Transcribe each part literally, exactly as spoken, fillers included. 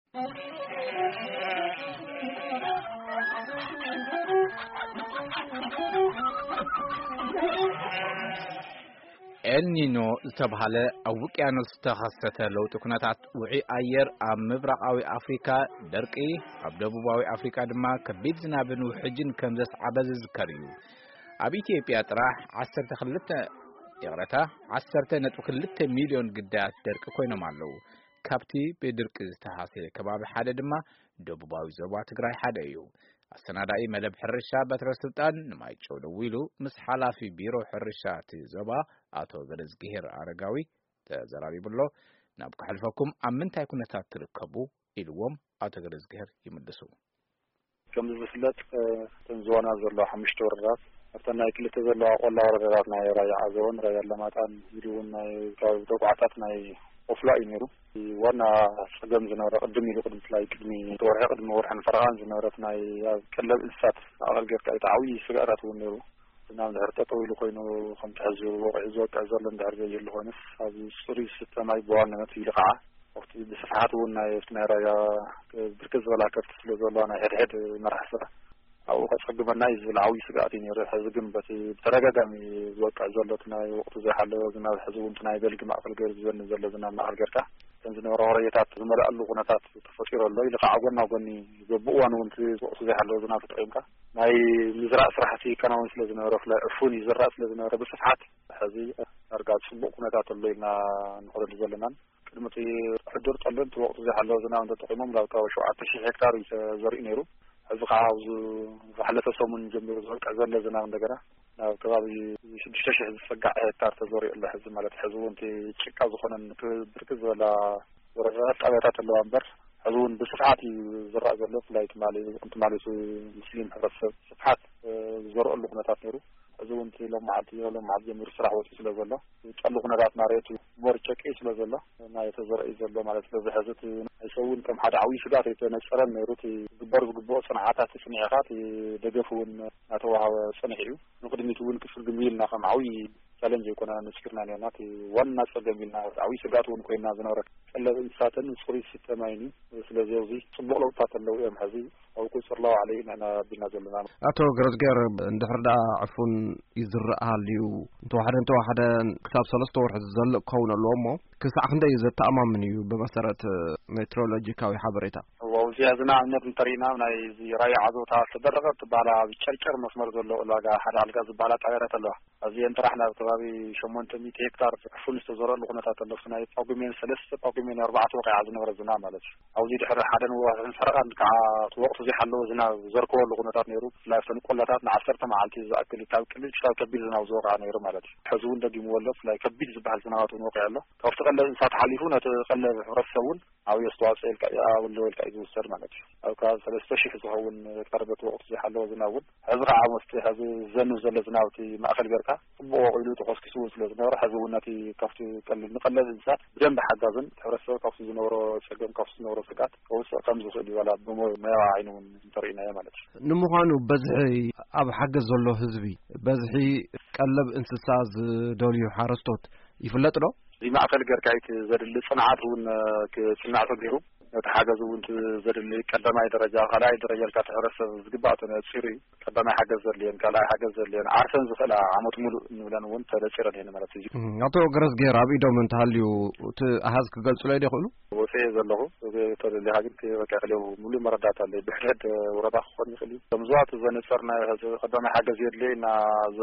ኤልኒኖ ዝተባሃለ ኣብ ውቅያኖስ ዝተኸሰተ ለውጢ ኩነታት ውዑይ ኣየር ኣብ ምብራቃዊ ኣፍሪካ ደርቂ ኣብ ደቡባዊ ኣፍሪካ ድማ ከቢድ ዝናብን ውሕጅን ከም ዘስዓበ ዝዝከር እዩ። ኣብ ኢትዮጵያ ጥራሕ ዓሰርተ ክልተ ይቕረታ ዓሰርተ ነጥቢ ክልተ ሚልዮን ግዳያት ደርቂ ኮይኖም ኣለዉ። ካብቲ ብድርቂ ዝተሃሰየ ከባቢ ሓደ ድማ ደቡባዊ ዞባ ትግራይ ሓደ እዩ። አሰናዳኢ መደብ ሕርሻ በትረ ስልጣን ንማይጨው ደው ኢሉ ምስ ሓላፊ ቢሮ ሕርሻ እቲ ዞባ አቶ ገረዝጊሄር አረጋዊ ተዘራቢብሎ ናብ ክሕልፈኩም ኣብ ምንታይ ኩነታት ትርከቡ ኢልዎም አቶ ገረዝጊሄር ይመልሱ። ከም ዝፍለጥ ተንዞና ዘሎ ሓሙሽተ ወረዳት ኣብተናይ ክልተ ዘሎ ቆላ ወረዳታት ናይ ራያ ዓዘቦን ራያ ለማጣን ኢሉውን ናይ ካብ ተቋዓታት ናይ ወፍላ ይነሩ ዋና ሰገም ዝነበረ ቅድም ኢሉ ቅድም ላይ ቅድሚ ተወርሒ ቅድሚ ወርሕን ፈርቓን ዝነበረት ናይ ቀለብ እንስሳት ኣገልግሎት ቃይታዊ ስጋራት ወነሩ ናብ ድሕርጠጠው ኢሉ ኮይኑ ከም ትሕዙ ወቅዒ ዝወቅዕ ዘሎ እንድሕር ዘይሉ ኮይኑስ ኣብ ፅሩይ ሲስተማይ በዋናነት ኢሉ ከዓ ወቅቲ ብስፍሓት እውን ናይ ናይ ራያ ብርክት ዝበላ ከብቲ ስለ ዘሎ ናይ ሕድሕድ መራሒ ስራሕ ኣብኡ ከፀግመና እዩ ዝብል ዓብዪ ስጋኣት እዩ ነይሩ። ሕዚ ግን በቲ ብተደጋጋሚ ዝወቅዕ ዘሎት ናይ ወቅቱ ዘይሓለወ ዝናብ ሕዚ እውን ናይ በልጊ ማእከል ገይሩ ዝዘንብ ዘሎ ዝናብ ማእከል ጌርካ ከም ዝነበረ ወረየታት ዝመልአሉ ኩነታት ተፈጢሩ ኣሎ ኢሉ ከዓ ጎና ጎኒ በብእዋን እውን ወቅቱ ዘይሓለወ ዝናብ ተጠቂምካ ናይ ምዝራእ ስራሕቲ ከናውን ስለ ዝነበረ ፍላይ ዕፉን ይዝራእ ስለ ዝነበረ ብስፍሓት ሕዚ ዳርጋ ፅቡቅ ኩነታት ኣሎ ኢልና ንኽእል ዘለናን ቅድሚ እቲ ሕዱር ጠለምቲ ወቅቱ ዘይሓለወ ዝናብ እንተጠቂሞም ላብ ካብ ሸውዓተ ሺሕ ሄክታር ዘርኢ ነይሩ። ሕዚ ከዓ ኣብዚ ዝሓለፈ ሰሙን ጀሚሩ ዝወቅዕ ዘሎ ዝናብ እንደገና ናብ ከባቢ ሽዱሽተ ሺሕ ዝሰጋዕ ሄክታር ተዘሪኡ ኣሎ። ሕዚ ማለት ሕዚ እውን እቲ ጭቃ ዝኾነን ብርክት ዝበላ ወረዳታት ጣብያታት ኣለዋ እምበር ሕዚ እውን ብስፍሓት እዩ ዝረአ ዘሎ ፍላይ ትማሊ እንትማሊሱ ሙስሊም ሕብረተሰብ ስፍሓት ዝዘርአሉ ኩነታት ነይሩ። ሕዚ እውን ሎም መዓልቲ ሎም መዓልቲ ጀሚሩ ስራሕ ወፂኡ ስለ ዘሎ ጠሉ ኩነታት ናርየቱ ሞር ጨቂ ስለ ዘሎ ናይ ተዘርአ ዘሎ ማለት ስለዚ ሕዚ እቲ ኣይሰውን ከም ሓደ ዓብዪ ስጋት የተነፀረን ነይሩ እቲ ዝግበር ዝግብኦ ፅንዓታት ፅኒዕኻ እቲ ደገፍ እውን እናተዋሃበ ፀኒሕ እዩ። ንቅድሚት እውን ክፍልግም ኢልና ከም ዓብዪ ቻለንጅ ይኮና ንስኪርና ነርና እቲ ዋና ፀገም ኢልና ዓብዪ ስጋት እውን ኮይና ዝነበረ ቀለብ እንስሳትን ፅሩይ ሲስተማይኒ ስለዚ ኣብዚ ፅቡቅ ለውጥታት ኣለዉ እዮም። ሕዚ ኣብ ቁፅር ላው ዓለይ ንሕና ኣቢልና ዘለና ኣቶ ገረዝጊሄር እንድሕር ዳ ዕፉን ይዝረአ ሃልዩ እንተዋሓደ እንተዋሓደ ክሳብ ሰለስተ ወርሒ ዝዘልቕ ክኸውን ኣለዎ እሞ ክሳዕ ክንደይ ዘተኣማምን እዩ ብመሰረት ሜትሮሎጂካዊ ሓበሬታ? ኣብዚ ሕዝና እምነት እንተሪእና ናይ ራያ ዓዘቦታ ዝተደረቐ ትበሃላ ጨርጨር መስመር ዘሎ ዕላጋ ሓደ ኣልጋ ዝበሃላ ጣብያታት ኣለዋ። ኣብዚአን ጥራሕ ናብ ከባቢ ሸሞንተ ሚእቲ ሄክታር ዕፉን ዝተዘርአሉ ኩነታት ኣሎ። ናይ ጳጉሜን ሰለስተ ጳጉሜን ኣርባዕተ ወቂዓ ዝነበረ ዝናብ ማለት እዩ። ኣብዚ ድሕሪ ሓደን ወርሕን ፈረቓን ከዓ ወቅቱ ዘይሓለወ ዝናብ ዘርከበሉ ኩነታት ነይሩ። ብፍላይ ኣብተን ቆላታት ንዓሰርተ መዓልቲ ዝኣክል ካብ ቅልል ክሳብ ከቢድ ዝናብ ዝወቅዓ ነይሩ ማለት እዩ። ሕዚ እውን ደጊምዎ ኣሎ። ብፍላይ ከቢድ ዝበሃል ዝናባት እውን ወቂዑ ኣሎ። ካብቲ ቀለብ እንስሳት ሓሊፉ ነቲ ቀለብ ሕብረተሰብ እውን ዓብዪ ኣስተዋፅኦ ኢልካ ኣብለወ ኢልካ እዩ ዝውሰድ ማለት እዩ። ኣብ ከባቢ ሰለስተ ሽሕ ዝኸውን ሄክታር በቲ ወቅቱ ዘይሓለወ ዝናብ እውን ሕዚ ከዓ መስቲ ሕዚ ዝዘንብ ዘሎ ዝናብ እቲ ማእከል ጌርካ ጽቡቕ ወቂሉ ተኸስኪሱ ስለ ዝነበረ ሕዚ እውን ነቲ ካብቲ ቀለብ ንቀለብ እንስሳት ብደንቢ ሓጋዝን ሕብረተሰብ ካብቲ ዝነበሮ ፀገም ካብቲ ዝነበሮ ስጋት ከውፅእ ከም ዝኽእል እዩ ዋላ ብሞያዊ ዓይኑ እውን እንተሪእናዮ ማለት እዩ። ንምዃኑ በዝሒ ኣብ ሓገዝ ዘሎ ህዝቢ በዝሒ ቀለብ እንስሳ ዝደልዩ ሓረስቶት ይፍለጥ ዶ? እዚ ማእከል ጌርካ እቲ ዘድሊ ፅንዓት እውን ክፅናዕ ተገይሩ ነቲ ሓገዝ እውን ዘድሊ ቀዳማይ ደረጃ ካልኣይ ደረጃ ልካ ሕብረተሰብ ዝግባእ ተነፂሩ እዩ። ቀዳማይ ሓገዝ ዘድልየን ካልኣይ ሓገዝ ዘድልየን ዓርሰን ዝኽእላ ዓመት ሙሉእ እንብለን እውን ተነፂረን እየን ማለት እዩ። ኣቶ ገረዝጊሄር ኣብ ኢዶም እንተሃልዩ እቲ ኣሃዝ ክገልፅሎ ዶ ይኽእሉ? ወፅአ ዘለኹ ተደሊኻ ግን በቃ ሙሉእ መረዳእታ ኣለይ ብሕድሕድ ወረዳ ክኾን ይኽእል እዩ። ከምዝዋት ዘነፀርናዮ ቀዳማይ ሓገዝ የድልየ ኢና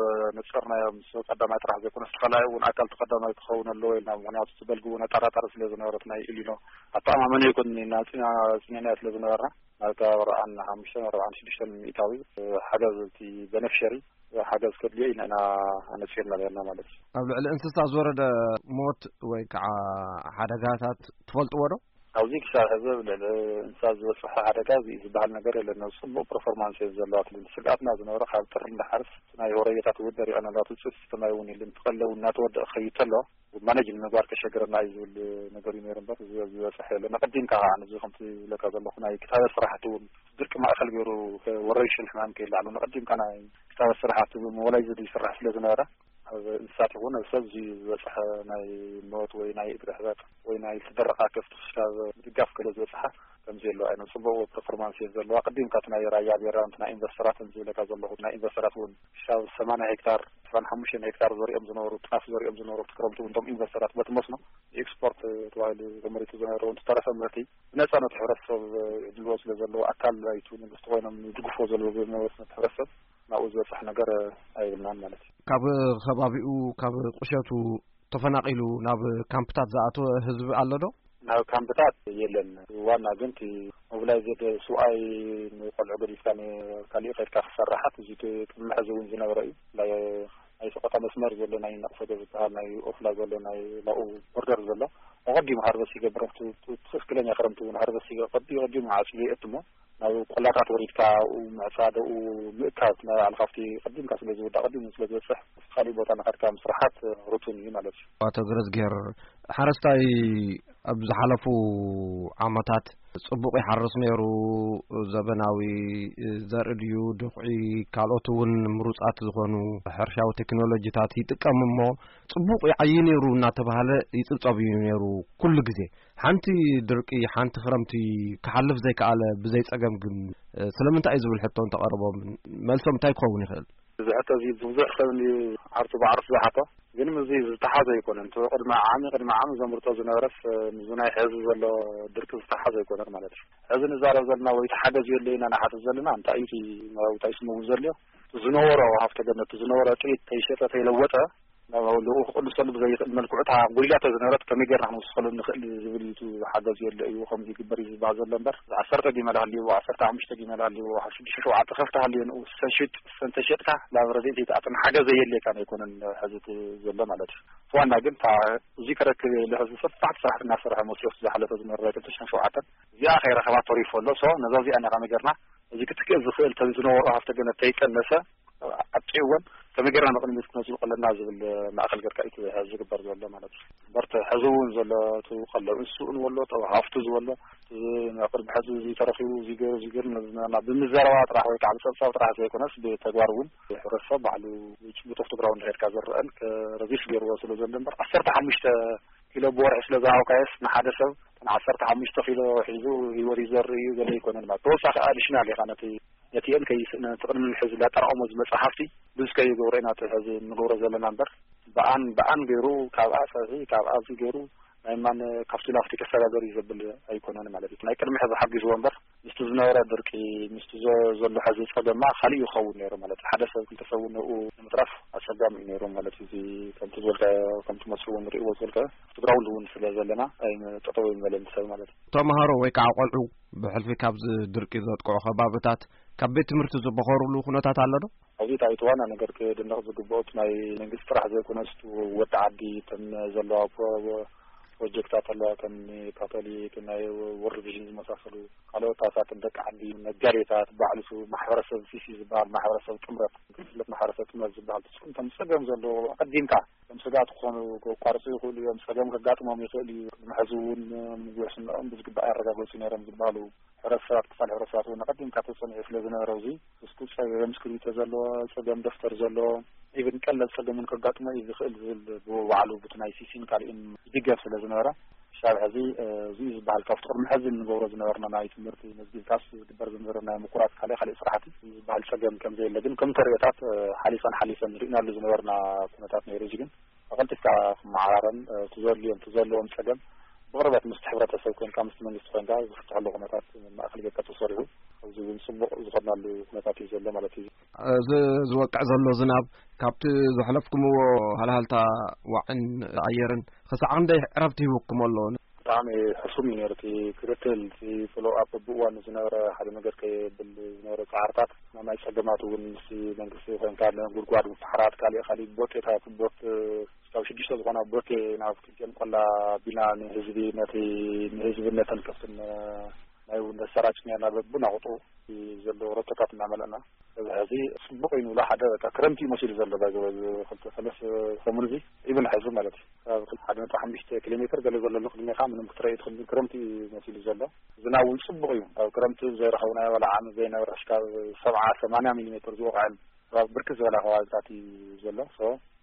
ዘነፀርናዮ ምስ ቀዳማይ ጥራሕ ዘይኮነስ ተኸላዩ እውን ኣካል ተቀዳማይ ክኸውን ኣለዎ ኢልና ምክንያቱ ዝበልግ እውን ኣጠራጣሪ ስለ ዝነበረት ናይ ኢሊኖ ኣተኣማመነ ይኩን ኢና ፅኒዕናዮ ስለ ዝነበርና ናብታ ኣርብዓን ሓሙሽተን ኣርብዓን ሽዱሽተን ሚእታዊ ሓገዝ እቲ በነፍሸሪ ሓገዝ ከድልዮ ኢና ኣነፂርና ነርና ማለት እዩ። ኣብ ልዕሊ እንስሳ ዝወረደ ሞት ወይ ከዓ ሓደጋታት ትፈልጥዎ ዶ? ኣብዚ ክሳብ ሕዚ ልዕሊ እንስሳ ዝበፅሐ ሓደጋ እዚ ዝበሃል ነገር የለና። ፅቡቅ ፐርፎርማንስ እየ ዘለዋ ክልል ስጋኣትና ዝነበረ ካብ ጥሪ እንዳሓርስ ናይ ወረየታት እውን ደሪቐና ዳቱ ፅፍ ሰማይ እውን የለን ትቀለቡ እናተወድአ ክኸይድ ተሎ ማነጅ ንምግባር ከሸገረና እዩ ዝብል ነገር እዩ ነይሩ እምበር ዝበፅሐ የለና። ቀዲምካ ከዓ ነዚ ከምቲ ዝብለካ ዘለኹ ናይ ክታበት ስራሕቲ እውን ድርቂ ማእከል ገይሩ ወረርሽን ሕማም ከይላዕሉ ንቀዲምካ ናይ ክታበት ስራሕቲ ሞባላይዝድ ይስራሕ ስለ ዝነበረ ኣብ እንስሳት ይኹን ኣብ ሰብ ዝበፅሐ ናይ ሞት ወይ ናይ እግሪ ሕበጥ ወይ ናይ ዝተደረቓ ከፍቲ ክሳብ ድጋፍ ገለ ዝበፅሐ ከምዚ أنا صبوا performance زلوا قديم كاتنا يرايا بيران تنا إنفسترات نزول كذا تنا إنفسترات ون شاو ثمانية هكتار فان خمسين هكتار زوري أم زنور وتناف زوري أم زنور تكرمتوا وانتم إنفسترات بتمصنا إكسبورت توالي زمرت زنور وانتطرف أمريكي ناس أنا تحرص الوز لزلوا أكل يتون مستوينا من دقفوا زلوا بنوس نتحرص نعوز صح نجار أي بنان مالتي كاب خبابيو كاب قشاتو تفناقيلو ناب كامبتات زاتو حزب الله ناو كامبتات يلن وانا بنتي موبلايزد سواي نقول عبد الإسلام كالي غير كفرحات زيت المحزون زنا ورأي لا أي سقط مسمار زلنا أي نقصد بتاعنا أي أفلا زلنا أي لا أو بردر زلا وقدي محاربة سيجا برفت تسكلني خرمتو محاربة سيجا قدي قدي معاشلي أتمو ناو قلقات وريدكا ومعصادة ومئكات ما على خفتي قديم كاسل زود قديم مسلج صح خالي بوتان خركام صراحات روتيني مالش واتغرز غير حرستاي ابز حلفو عامات صبوق يحرس نيرو زبناوي زرديو دقعي كالوتون مروصات زخونو حرشاو تكنولوجيات يتقممو صبوق يعينيرو ناتبهاله يصصبيو نيرو كل غزي حنتي درقي حنت خرمتي كحلف زي كاله بزي صقم كن سلامنت اي زبل حتون تقربو ملسو متاي كون يخل زعته زي زوزع خلني عرفت بعرف زحته ግን ምዚ ዝተሓዘ ይኮነን እንተ ቅድመ ዓመ ቅድመ ዓመ ዘምርቶ ዝነበረስ ምዙናይ ሕዚ ዘሎ ድርቂ ዝተሓዘ ይኮነን ማለት እዩ ሕዚ ንዛረብ ዘለና ወይ ተሓገዝ የለና ናሓት ዘለና እንታይ እዩ ናውታይ ስሙ ዘሎ ዝነበሮ ሃፍተ ገነት ዝነበሮ ጥሪት ተይሸጠ ተይለወጠ ናው ለው ኩሉ ሰብ ዘይ መልኩዕታ ጉልያተ ዝነበረት ከመገርና ንስኸሉ ንኽእል ዝብልቱ ሓገዝ የለ እዩ ከምዚ ግበር ይዝባል ዘሎ እምበር ዓሰርተ ጊመል ሃልዩ ዓሰርተ ሓሙሽተ ጊመል ሃልዩ ሽዱሽተ ሸውዓተ ከፍተ ሃልዩ ሰንሽጥ ሰንተሸጥካ ላብረዴት ይተኣጥን ሓገዝ የለካ ነው ይኮነን ሕዝት ዘሎ ማለት እዩ ዋና ግን ታ እዚ ከረክብ ለህዝብ ሰፋዕት ስራሕ እናሰርሐ መስሪፍ ዝሓለፈ ዝነበረ ተሽን ሸውዓተ እዚኣ ኸይረኸባ ተሪፎሎ ሶ ነዛዚ ኣና ከመገርና እዚ ክትክእል ዝኽእል ተዝነበሮ ሃፍተ ገነት ተይቀነሰ ኣጥቂውን ከመገርና ነቕን ምስክነሱ ቀለና ዝብል ማእኸል ገርካ ኢት ዝግበር ዘሎ ማለት እዩ በርተ ሕዝውን ዘሎ ተቀለው እሱን ወሎ ተው ሃፍቱ ዝወሎ ነቅር በሕዝ እዚ ተረኺቡ እዚ ገር እዚ ገር ነዝና ብምዘረባ ጥራሕ ወይ ከዓ ሰብሳብ ጥራሕ ዘይኮነስ ብተግባሩን ሕረሰብ ባዕሉ ይጭብጦፍ ተግራውን ሄድካ ዘርአን ከረዚሽ ገርዎ ስለ ዘሎ እምበር ዓሰርተ ሓሙሽተ ኪሎ ቦርዕ ስለ ዝሃውካየስ ንሓደ ሰብ ዓሰርተ ሓሙሽተ ኪሎ ሒዙ ይወሪ ዘርኢ ዘሎ ይኮነን ማለት ተወሳኺ ኣዲሽናል ኢኻ ነቲ ነቲአን ከይስነ ተቅድም ሕዝ ላጠራቀሞ ዝመጽሓፍቲ ብዝከይ ጎረና ተሕዝ ንጎረ ዘለና እምበር በአን በአን ገይሩ ካብ ኣሰዚ ካብ ኣብዚ ገይሩ ናይማን ካፍቲ ላፍቲ ከሰጋገር ይዘብል ኣይኮነን ማለት እዩ ናይ ቅድሚ ሕዚ ሓጊዝዎ እምበር ምስቲ ዝነበረ ድርቂ ምስቲ ዘሎ ሕዚ ፀገማ ካሊእ ይኸውን ነይሩ ማለት እዩ ሓደ ሰብ ክልተ ሰብ ንኡ ንምጥራፍ ኣፀጋሚ እዩ ነይሩ ማለት እዩ እዚ ከምቲ ዝበልካ ከምቲ መስሉ ንሪእዎ ዝበልካ ትግራውሉ እውን ስለ ዘለና ኣይ ጠጠው ይመለን ሰብ ማለት እዩ ተማሃሮ ወይ ከዓ ቆልዑ ብሕልፊ ካብዚ ድርቂ ዘጥቅዑ ከባቢታት ካብ ቤት ትምህርቲ ዝበኸሩሉ ኩነታት ኣሎ ዶ ኣብዚ ታይት ዋና ነገር ክድንቕ ዝግብኦት ናይ መንግስቲ ጥራሕ ዘይኮነስ ወዲ ዓዲ ተን ዘለዋ ፕሮጀክታት ኣለዋ ከም ካቶሊክ ናይ ወርልድ ቪዥን ዝመሳሰሉ ካልኦት ኣሳት ደቂ ዓዲ ነጋዴታት ባዕልሱ ማሕበረሰብ ሲሲ ዝበሃል ማሕበረሰብ ጥምረት ግፍለት ማሕበረሰብ ጥምረት ዝበሃል ተስኩም ፀገም ዘለዎ ቀዲምካ ከም ስጋት ክኾኑ ቋርፂ ይኽእሉ እዮም ፀገም ከጋጥሞም ይኽእል እዩ ሕዚ እውን ምግብስንኦም ብዝግባእ ያረጋገፁ ነይሮም ዝበሃሉ ሕረሰባት ክፋል ሕረሰባት እውን ቀዲምካ ተፀኒዑ ስለ ዝነበረ እዚ እስኩ ፀገም እስክሪብቶ ዘለዎ ፀገም ደፍተር ዘለዎ ኢቨን ቀለል ፀገም ከጋጥሞ እዩ ዝኽእል ዝብል ብባዕሉ ብቲ ናይ ሲሲን ካልእን ይድገፍ ስለ ዝነበረ ሻብ ሕዚ እዚ ዝበሃል ካብቲ ቅድሚ ሕዚ ንገብሮ ዝነበርና ናይ ትምህርቲ መዝጊብካስ ዝግበር ዝነበረ ናይ ምኩራት ካልእ ካልእ ስራሕቲ ዝበሃል ፀገም ከምዘየለ ግን ከም ተሪኦታት ሓሊፈን ሓሊፈን ንሪእናሉ ዝነበርና ኩነታት ነይሩ እዚ ግን ኣቐልጢፍካ ክመዓራረን ትዘልዮም ትዘለዎም ፀገም ብቅርበት ምስቲ ሕብረተሰብ ኮንካ ምስቲ መንግስቲ ኮንካ ዝፍትሐሉ ኩነታት ማእኸል ጌርካ ተሰሪሑ ኣብዚ እውን ፅቡቅ ዝኸድናሉ ኩነታት እዩ ዘሎ ማለት እዩ እዚ ዝወቅዕ ዘሎ ዝናብ ካብቲ ዘሕለፍኩምዎ ሃልሃልታ ዋዕን ኣየርን ክሳዕ ክንደይ ዕረፍቲ ሂብኩም ኣሎ ብጣዕሚ ሕሱም እዩ ነይሩ እቲ ክትትል እቲ ፍሎ ኣፕ ብእዋኑ ዝነበረ ሓደ ነገር ከየብል ዝነበረ ፃዕርታት ናይ ፀገማት እውን ምስቲ መንግስቲ ኮንካ ጉድጓድ ምፍሕራት ካልእ ካልእ ቦቴታት ቦት ካብ ሽዱሽተ ዝኾና ቦቴ ናብ ክልቲአን ቆላ ቢና ንህዝቢ ነቲ ንህዝብነተን ከፍትን ናይ ነሰራጭ ኔርና በብናቁጡ ዘለዎ ረቶታት እናመለእና እዚ ሕዚ ፅቡቅ እዩ ንብሎ ሓደ በቃ ክረምቲ መሲሉ ዘሎ ክልተ ሰለስተ ሰሙን እዚ ኢብን ሕዚ ማለት እዩ ካብ ሓደ ነጥቢ ሓሙሽተ ኪሎ ሜትር ገለ ዘሎ ንክድሜኻ ምንም ክትረኢ ትኽእል ክረምቲ መሲሉ ዘሎ ዝናብ እውን ፅቡቅ እዩ ኣብ ክረምቲ ዘይረኸብናዮ ወላ ዓመት ዘይነበረ ሽካብ ሰብዓ ሰማንያ ሚሊ ሜትር ዝወቅዐን ብርክት ዝበላ ከባቢታት እዩ ዘሎ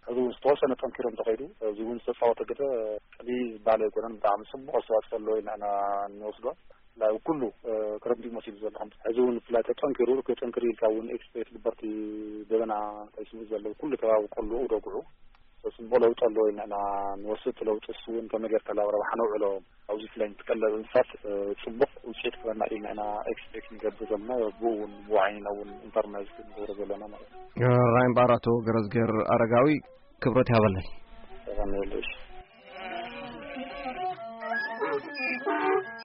هذو استوصلنا تنكرهم تقيدوا زون استفاوت كده قليل بالي كنا بدعم سب أصوات فلو إن أنا نوصله لا وكله كرمتي مسيب زلهم هذون فلا تنكروا كتنكري كون إكسبيت لبرتي بدنا اسمه زلوا كل كلام كله ورجعوا بس بقولوا يطلعوا إن أنا نوصلت لو تسوون كم جرت لا ورا حنوع لهم أو زي فلان تكلم الفات سبق وشيء كمان إن أنا إكسبيت نجد زلنا بون وعين أو الإنترنت نقول زلنا مرة راين باراتو غرزغر أرجعوي كبرت هذا اللي